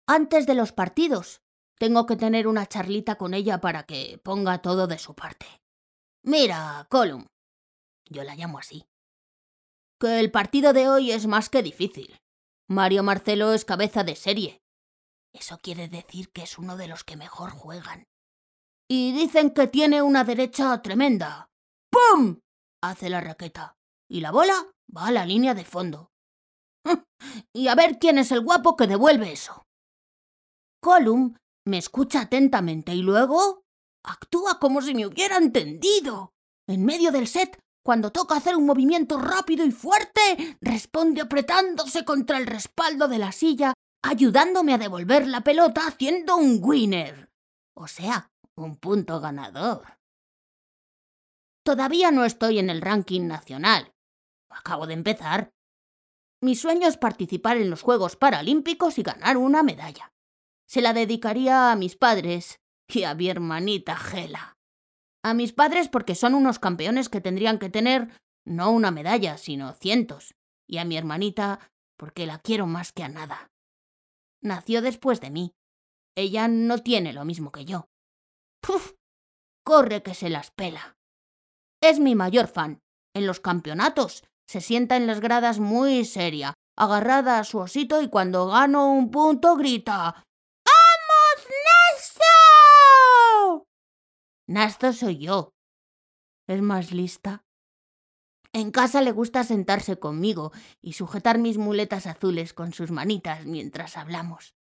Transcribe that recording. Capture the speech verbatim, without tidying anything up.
Antes de los partidos, tengo que tener una charlita con ella para que ponga todo de su parte. Mira, Colum, yo la llamo así, que el partido de hoy es más que difícil. Mario Marcelo es cabeza de serie. Eso quiere decir que es uno de los que mejor juegan. Y dicen que tiene una derecha tremenda. ¡Pum! Hace la raqueta. Y la bola va a la línea de fondo. Y a ver quién es el guapo que devuelve eso. Colum me escucha atentamente y luego actúa como si me hubiera entendido. En medio del set, cuando toca hacer un movimiento rápido y fuerte, responde apretándose contra el respaldo de la silla, ayudándome a devolver la pelota haciendo un winner. O sea, un punto ganador. Todavía no estoy en el ranking nacional. Acabo de empezar. Mi sueño es participar en los Juegos Paralímpicos y ganar una medalla. Se la dedicaría a mis padres y a mi hermanita Gela. A mis padres porque son unos campeones que tendrían que tener no una medalla, sino cientos. Y a mi hermanita porque la quiero más que a nada. Nació después de mí. Ella no tiene lo mismo que yo. ¡Puf! Corre que se las pela. Es mi mayor fan. En los campeonatos se sienta en las gradas muy seria, agarrada a su osito y cuando gano un punto grita ¡Vamos, Nasto! Nasto soy yo. Es más lista. En casa le gusta sentarse conmigo y sujetar mis muletas azules con sus manitas mientras hablamos.